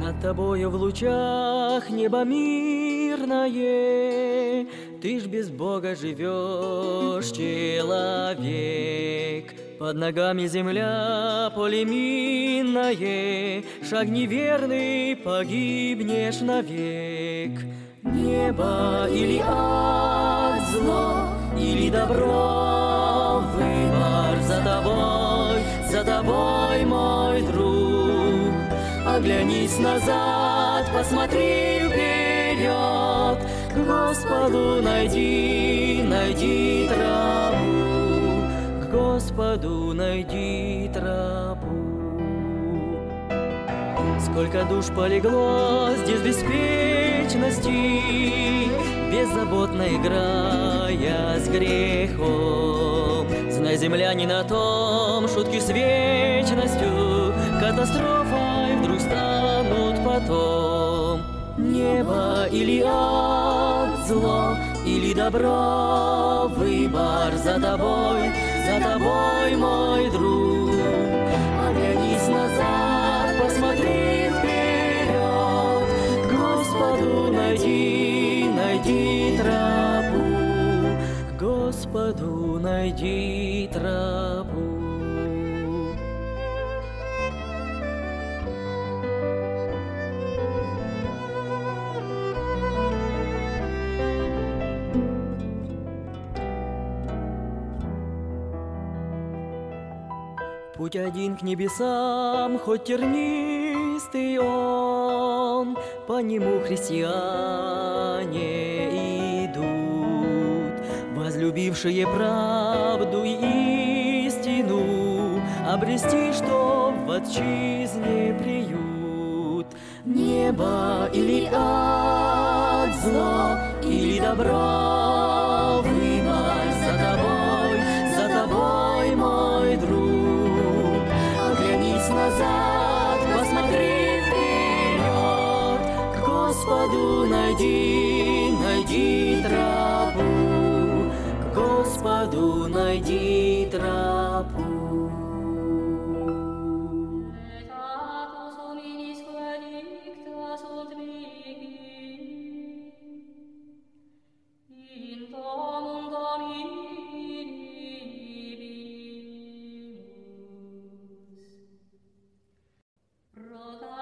Над тобою в лучах небо мирное, ты ж без Бога живешь, человек. Под ногами земля поле минное, шаг неверный, погибнешь навек. Небо или ад, зло или добро, выбор за тобой, мой друг. Оглянись назад, посмотри вперед, к Господу найди тропу, к Господу найди тропу. Сколько душ полегло здесь беспечности, беззаботно играя с грехом. Знай, земля не на том, шутки с вечностью, катастрофой вдруг станут потом. Небо или ад, зло или добро, выбор за тобой, мой друг. Оглянись назад, посмотри вперед, к Господу найди тропу, к Господу найди тропу. Путь один к небесам, хоть тернистый он, по нему христиане идут, возлюбившие правду и истину, обрести, что в отчизне приют. Небо или ад, зло или добро, выбор за тобой, мой друг. Оглянись назад, посмотри вперед, к Господу найди тропу, к Господу найди тропу. Roga